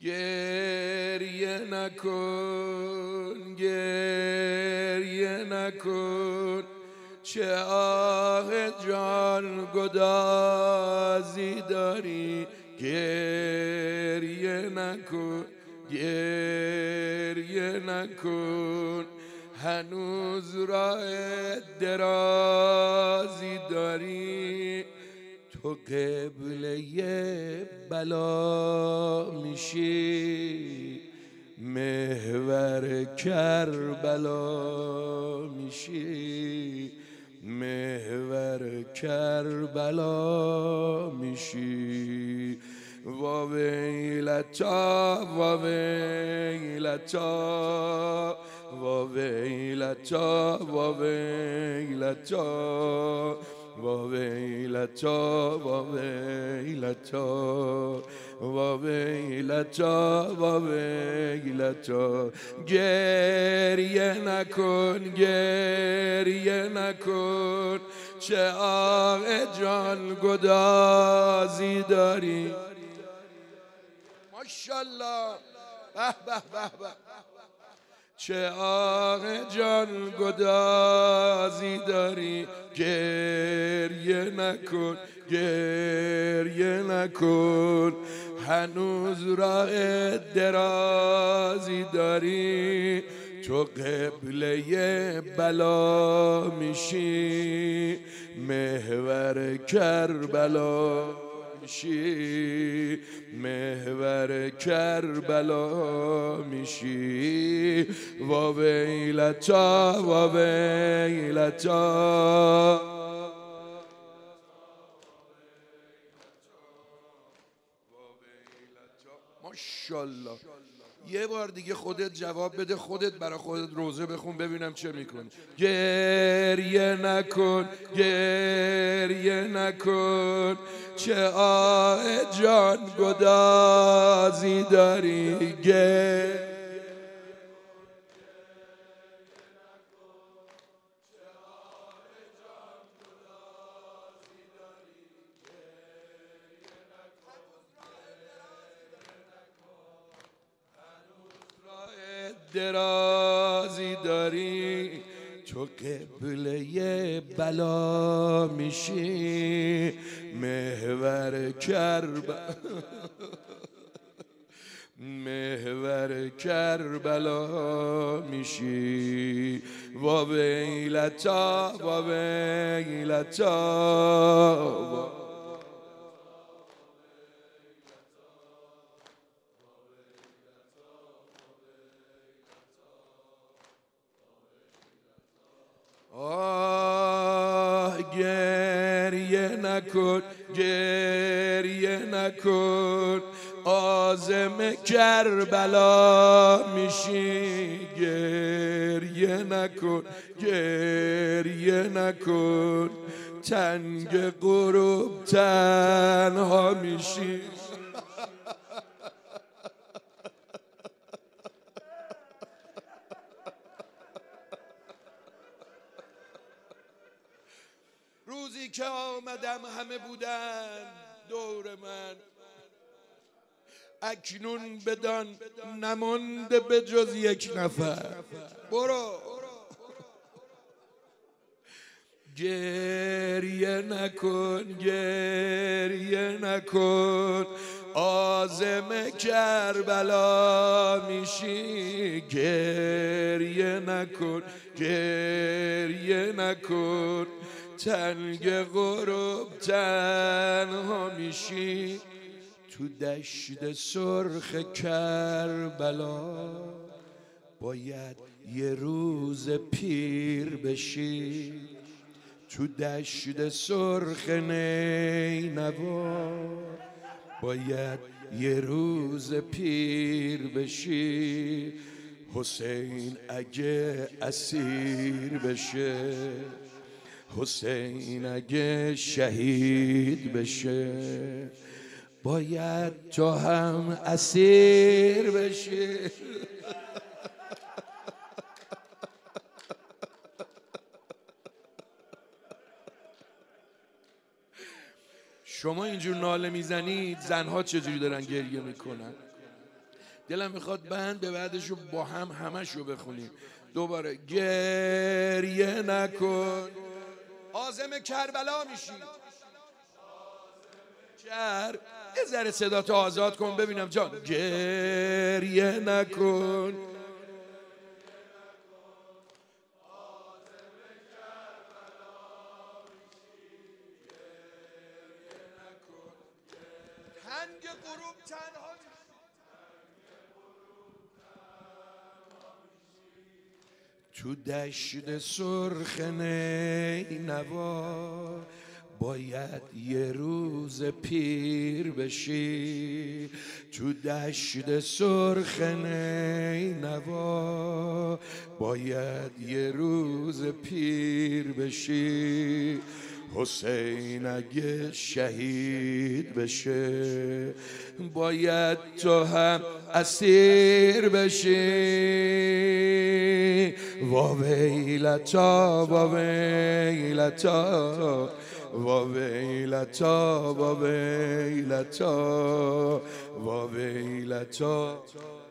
گریه نکن گریه نکن، چه آه جان گدازی داری. گریه نکن گریه نکن، هنوز راه درازی داری. تو قبله بلا میشی، محور کربلا میشی، محور کربلا میشی. وا ویلتا وا ویلتا وا ویلتا وا ویلتا وا ویلتا وا ویلتا وا ویلتا وا ویلتا. گریه نکن گریه نکن، چه آه جان گدازی داری. ماشاءالله به به به به، چه آه جان گدازی داری. گریه نکن گریه نکن، هنوز راه درازی داری. تو قبله بلا میشی، محور کربلا میشی، محور کربلا میشی. وا ویلتا وا ویلتا. ماشاءالله. یه بار دیگه خودت جواب بده، خودت برای خودت روزه بخون ببینم چه میکنی. گریه نکن گریه نکن، چه آه جان گدازی داری. درازی داری. تو قبله بلا میشی، محور محور کربلا میشی. وا ویلتا وا ویلتا. آه گریه نکن گریه نکن، عازم کربلا میشی. گریه نکن گریه نکن، تنگ غروب تنها میشی. روزی که آمدم همه بودن دور من، اکنون بدان نمانده به جز یک نفر. برو. گریه نکن گریه نکن، عازم کربلا میشی. گریه نکن گریه نکن، تنگ غروب تنها میشی. تو دشت سرخ کربلا باید یه روز پیر بشی. تو دشت سرخ نینوا باید یه روز پیر بشی. حسین اگه اسیر بشه، حسین اگه شهید بشه، باید تو هم اسیر بشی. شما اینجور ناله میزنید، زنها چجوری دارن گریه میکنن؟ دلم میخواد بند به بعدشو با هم همشو بخونیم دوباره. گریه نکن عازم کربلا میشی. یه ذره صداتو آزاد کن ببینم جان. گریه نکن هنگ غروب تنها تو دشت سرخ نینوا باید یه روز پیر بشی. تو دشت سرخ نینوا باید یه روز پیر بشی. حسین اگه شهید بشه باید تو هم اسیر بشی. وا ویلتا وا ویلتا وا ویلتا وا ویلتا وا ویلتا.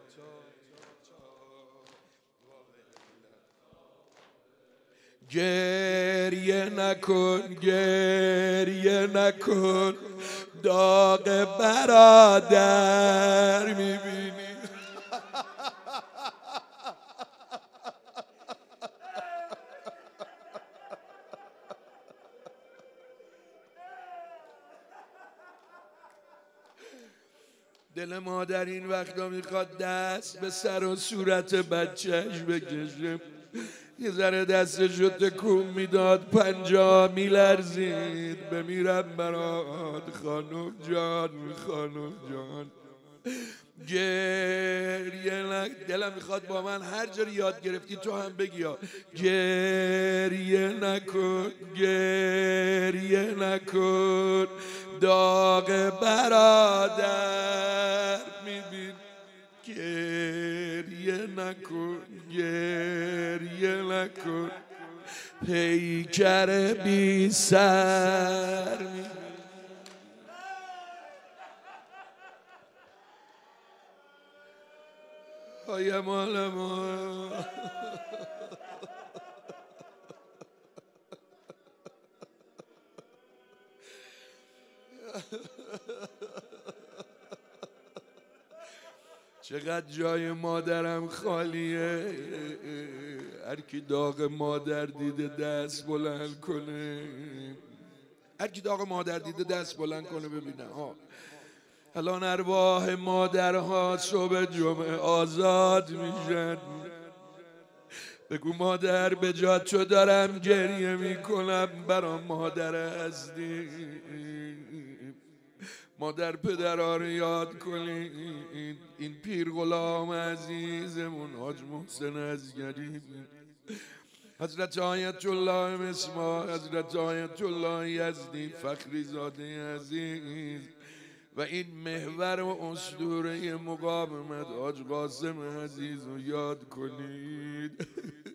گریه نکن گریه نکن داغ برادر میبینی. دل مادر این وقتا میخواد دست به سر و صورت بچهش بکشه. یه ذره دستشو تکون میداد 50 میلرزید. بمیرم برات خانم جان خانم جان. گریه دلم میخواد با من هر جوری یاد گرفتی تو هم بگی ها. گریه نکن گریه نکن داغ برادر میبین. گریه نکن گریه نکن پیکر بی سر میبین. آیا مال ما چقدر جای مادرم خالیه. هر کی داغ مادر دیده دست بلند کنه. هر کی داغ مادر دیده دست بلند کنه ببینم. الان ارواح مادرها صبح جمعه آزاد میشن. بگو مادر به جا تو دارم گریه میکنم برا مادر هستی. مادر پدرها رو یاد کنید. این پیر غلام عزیزمون حاج محسن عزگری، حضرت آیت الله مسما، حضرت آیت الله یزدی فخری زاده عزیز و این محور و اسطوره مقاومت حاج قاسم عزیز رو یاد کنید.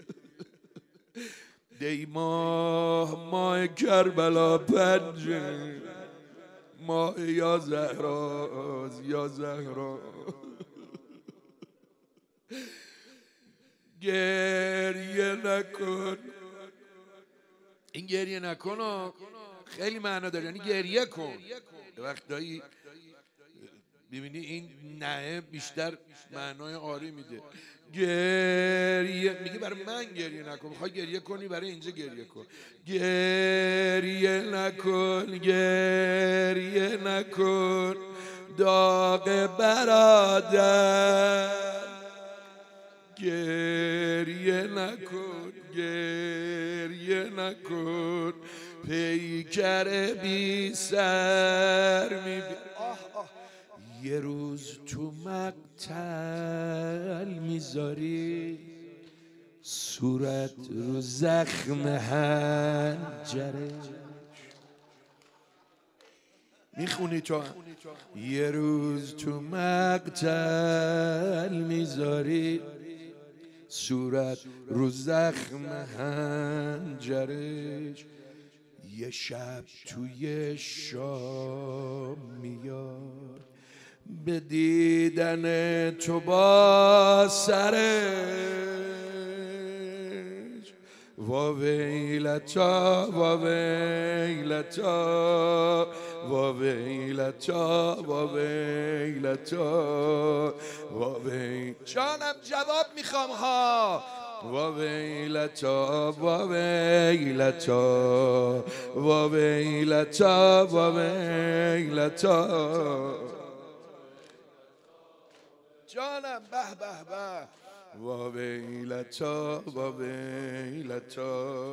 دی ماه کربلا 5 ماه یا زهرا یا زهرا. گریه نکن. این گریه نکن خیلی معنا داره، یعنی گریه کن. وقتایی ببینی این نه بیشتر معنای آری میده. گریه میگه برای من گریه نکن، میخوای گریه کنی برای اینجا گریه کن. گریه نکن گریه نکن داغ برادر. گریه نکن گریه نکن پیکر بی سر میبین. یه روز تو مقتل میذاری صورت رو زخم حنجره. میخونی تو یه روز تو مقتل میذاری صورت رو زخم حنجرش. یه شب توی شام میاد به دیدن تو با سرش وا ویلتا وا ویلتا وا ویلتا وا ویلتا وا جانم جواب میخوام ها وا ویلتا وا ویلتا وا ویلتا وا ویلتا جانم به به به وا ویلتا وا ویلتا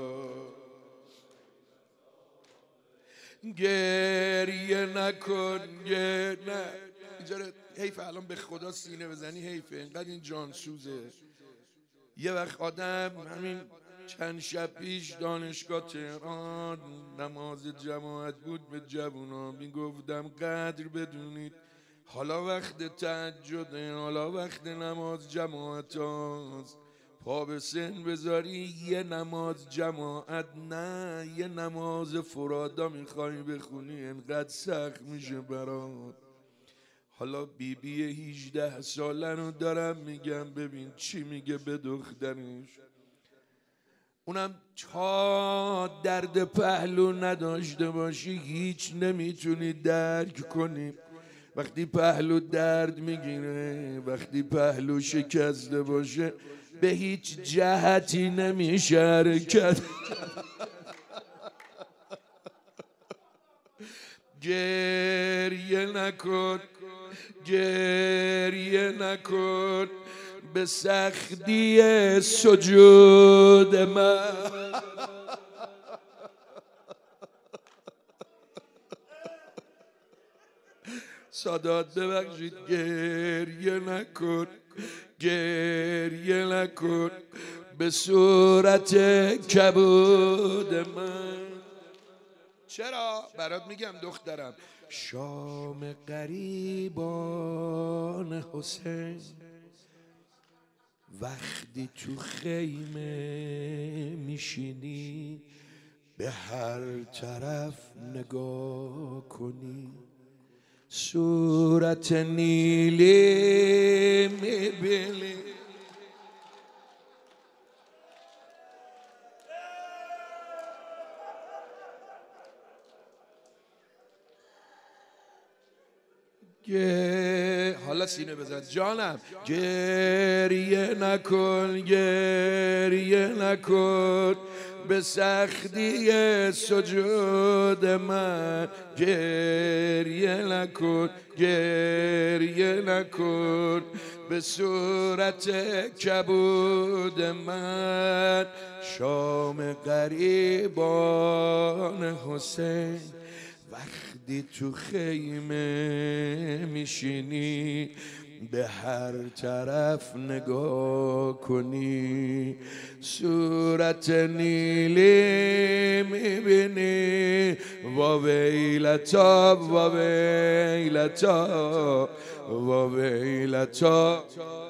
گریه نکن نه اینجا حیف الان به خدا سینه بزنی حیفه اینقدر این جانسوزه. یه وقت آدم همین چند شب پیش دانشگاه تهران نماز جماعت بود به جوونا میگفتم قدر بدونید حالا وقت تهجده حالا وقت نماز جماعت هاست پا به سن بذاری یه نماز جماعت نه یه نماز فرادا میخوای بخونی انقدر سخت میشه برات. حالا بیبی 18 ساله رو دارم میگم ببین چی میگه به دخترش، اونم تا درد پهلو نداشته باشی هیچ نمیتونی درک کنی. وقتی پهلو درد میگیره وقتی پهلو شکسته باشه به هیچ جهتی نمیشه حرکت. گریه نکن گریه نکن به سختی سجود من. سادات ببخشید گریه نکن گریه نکن به صورت کبود من. چرا؟ برات میگم دخترم. شام غریبان حسین وقتی تو خیمه میشینی به هر طرف نگاه کنی صورت نیلی میبینی. حالا سینه بزن جانم. گریه نکن گریه نکن به سختی سجود من. گریه نکن گریه نکن به صورت کبود من. شام غریبان حسین وقتی تو خیمه میشینی به هر طرف نگاه کنی صورت نیلی میبینی وا ویلتا وا ویلتا وا ویلتا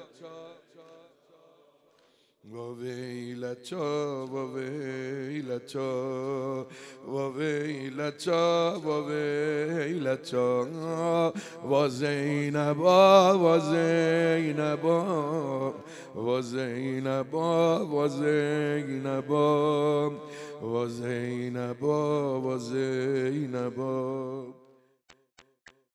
وا ویلتا وا ویلتا وا ویلتا وا ویلتا وا زینبا وا زینبا وا زینبا وا زینبا وا زینبا وا زینبا.